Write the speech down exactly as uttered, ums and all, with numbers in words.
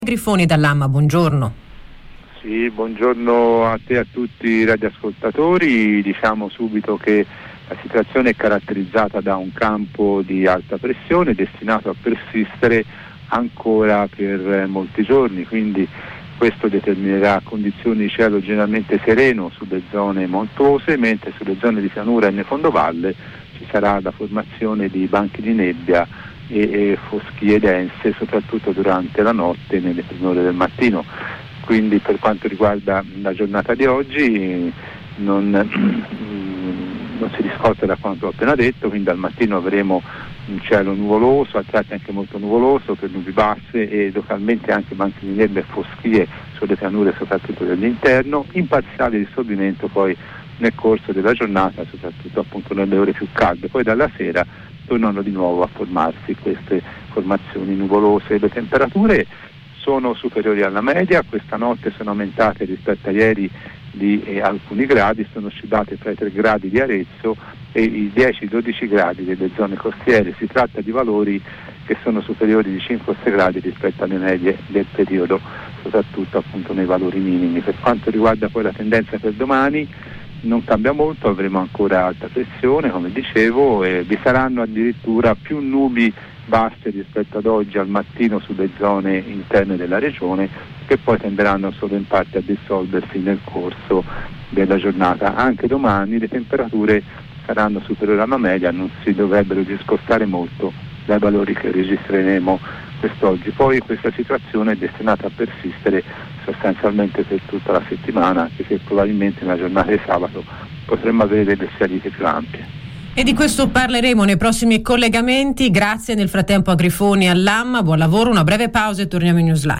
Grifoni dall'Amma, buongiorno. Sì, buongiorno a te e a tutti i radioascoltatori. Diciamo subito che la situazione è caratterizzata da un campo di alta pressione destinato a persistere ancora per molti giorni, quindi questo determinerà condizioni di cielo generalmente sereno sulle zone montuose, mentre sulle zone di pianura e nel fondovalle ci sarà la formazione di banchi di nebbia e, e foschie dense, soprattutto durante la notte e nelle prime ore del mattino. Quindi per quanto riguarda la giornata di oggi non, non si discosta da quanto ho appena detto, quindi al mattino avremo un cielo nuvoloso, a tratti anche molto nuvoloso, per nubi basse e localmente anche banchi di nebbia e foschie sulle pianure soprattutto dell'interno, in parziale dissolvimento poi nel corso della giornata, soprattutto appunto nelle ore più calde. Poi dalla sera tornano di nuovo a formarsi queste formazioni nuvolose. Le temperature sono superiori alla media, questa notte sono aumentate rispetto a ieri di eh, alcuni gradi, sono oscillate tra i tre gradi di Arezzo e i dieci dodici gradi delle zone costiere. Si tratta di valori che sono superiori di cinque o sei gradi rispetto alle medie del periodo, soprattutto appunto nei valori minimi. Per quanto riguarda poi la tendenza per domani, non cambia molto, avremo ancora alta pressione, come dicevo, e vi saranno addirittura più nubi basse rispetto ad oggi al mattino sulle zone interne della regione, che poi tenderanno solo in parte a dissolversi nel corso della giornata. Anche domani le temperature saranno superiori alla media, non si dovrebbero discostare molto dai valori che registreremo quest'oggi. Poi questa situazione è destinata a persistere sostanzialmente per tutta la settimana, anche se probabilmente nella giornata di sabato potremmo avere delle salite più ampie. E di questo parleremo nei prossimi collegamenti. Grazie nel frattempo a Grifoni e all'Amma, buon lavoro, una breve pausa e torniamo in Newsline.